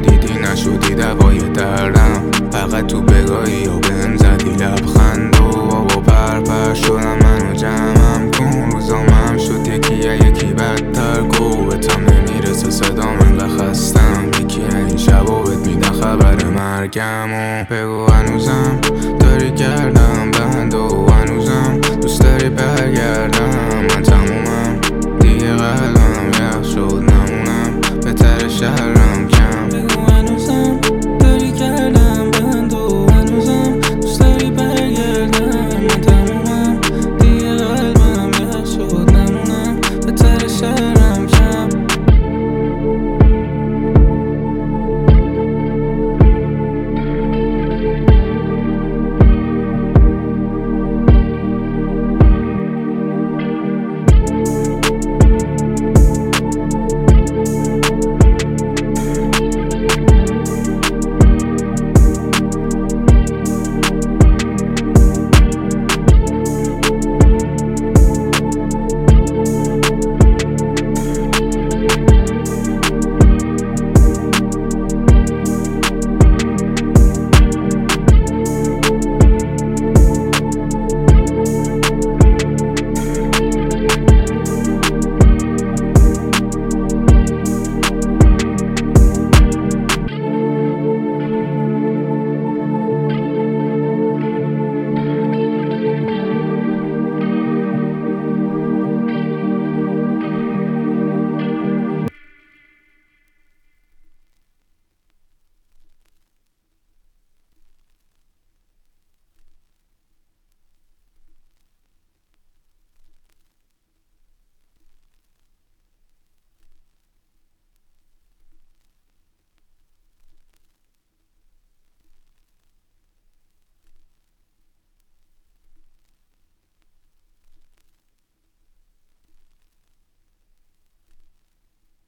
دیدی نشدی دوای دردم، فقط تو بگاهی و بهم زدی لبخند و بابا پرپر شدم من و جمعم کن. روزامم شد یکی بدتر، گوبتم نمیرسه صدام انقدر خستم. یکی این شبا بهت میدن خبر مرگم و بگو هنوزم داری گردم